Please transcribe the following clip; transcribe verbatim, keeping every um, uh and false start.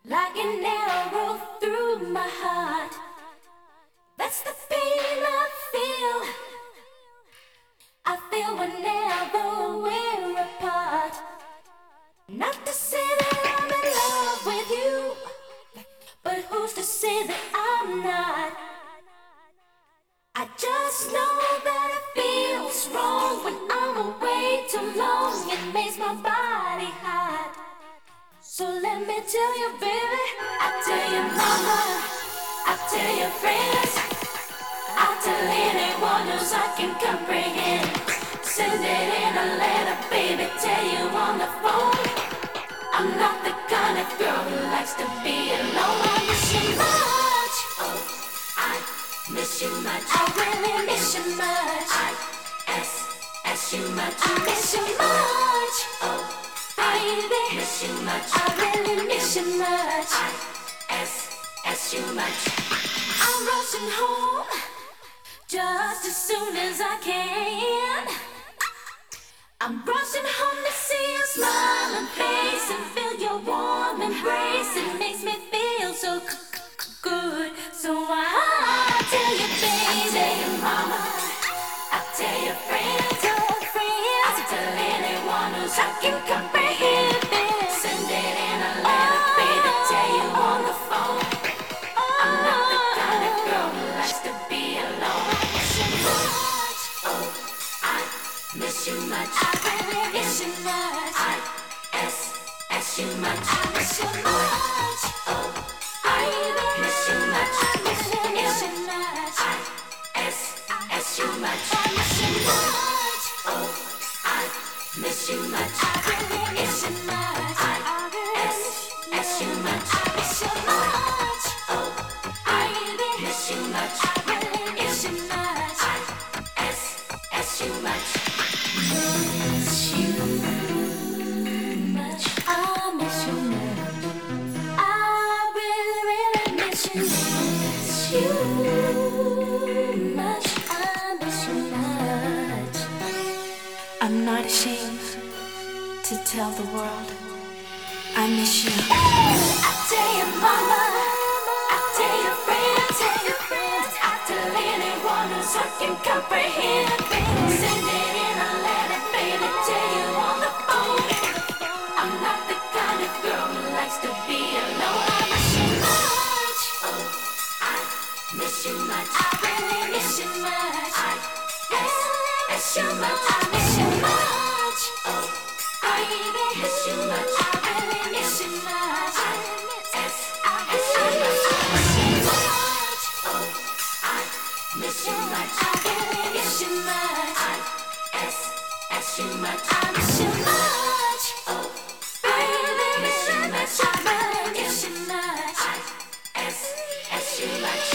like an arrow through my heart. That's the pain I feel. I feel whenever we're apart. Not to say that I'm in love with you, but who's to say that I'm not? I just know that it feels wrong when I'm away too long. It makes my body hot. So let me tell you, baby, I'll tell your mama, I'll tell your friends, I'll tell anyone else I can comprehend. Send it in a letter, baby, tell you on the phone. I'm not the kind of girl who likes to be alone. I miss you much, oh, I miss you much. I really miss you much. I S S you much. I miss you much, oh, baby, miss you much. I really miss you much. I S S you much. I'm rushing home just as soon as I can. I'm rushing home to see your smiling face and feel your warm embrace. It makes me feel so good. So I'll tell you, baby, I'll tell your mama, I'll tell your friends, tell your friends, I'll tell anyone who's I can comprehend. Send it in a letter, oh, baby, tell you on the phone. Oh, I'm not the kind of girl who likes to be alone. I miss you much, oh, I miss you much. I really miss you much. I S S you much. I miss you much, oh, I miss you much. I really miss you much. I S S you much. I miss you much, oh, I miss you much. I really miss you much. I S S you much. I miss you much, oh, I miss you much. I really miss you much. I S S you much. Miss you much. I miss you much. I really, really miss you. Miss you much. I miss you much. I'm not ashamed to tell the world I miss you. I tell your mama, I tell your friends, tell your friends, I tell anyone who's I can comprehend. Send it in a letter, baby, tell you on the phone. I'm not the kind of girl who likes to be alone. I miss you much, oh, I miss you much. I really miss you much. I S S you much. I miss you much, oh, I miss you much. I really miss you much. I S S you much. I miss you much, oh, I miss you much. I really miss you much. I S S you much. I miss you much, oh, I really miss you much. I really miss you much. I S S you much.